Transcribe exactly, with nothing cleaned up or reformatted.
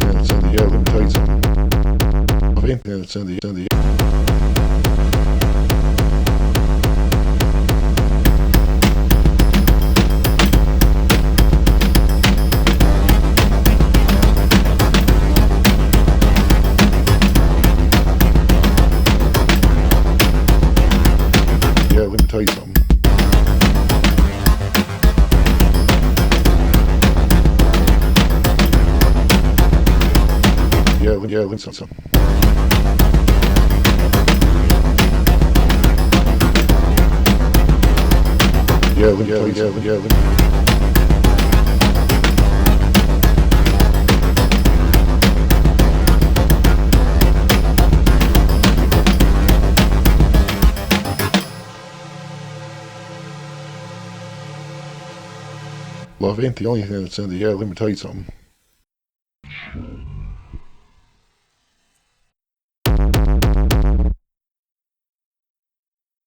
yeah, Sandy, yeah, let me tell you something. Love ain't, yeah, Sandy, Sandy. Yeah, let me tell you something. Yeah, let- yeah, let me tell you something. Yeah, let me tell you something. Yeah, let me. Love ain't the only thing that's in the air. Let me tell you something.